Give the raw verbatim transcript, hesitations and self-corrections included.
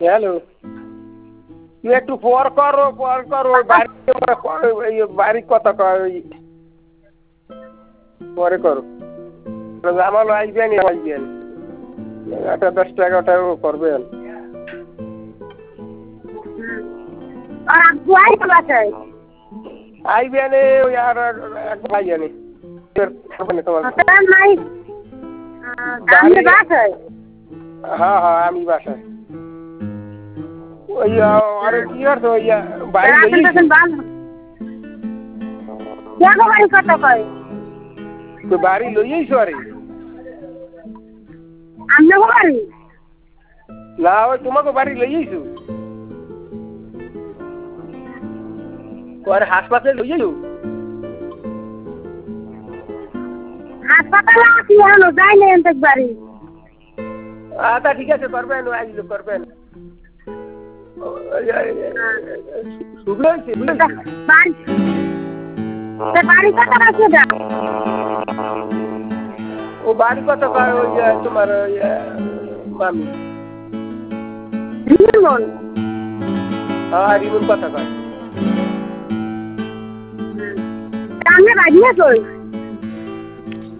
hello তুই একটু পর করো পর করো বাড়ি বাড়ির কথা কয় পরে করো আমার আসবেন আসবেন একটা দশটা এগারোটাও করবেন আইবেন ওই আর এক ভাই জানি হ্যাঁ হ্যাঁ আমি বাসায় ওই আরে কি করছো ওই বাড়ি বাড়ি লইয়েছো আরে না ওই তোমাকে বাড়ি লইয়েছো আর হাসপাতালে লইয়েছো হাসপাতালে আছি এখনো যাইনি এনতে বাড়ি আচ্ছা ঠিক আছে করবেন আইলে করবেন বাড়ি কত আছে ও বাড়ি কত ওই তোমার মামি রিমন হ্যাঁ রিমন কথা কয় সামনে বাড়ি আছে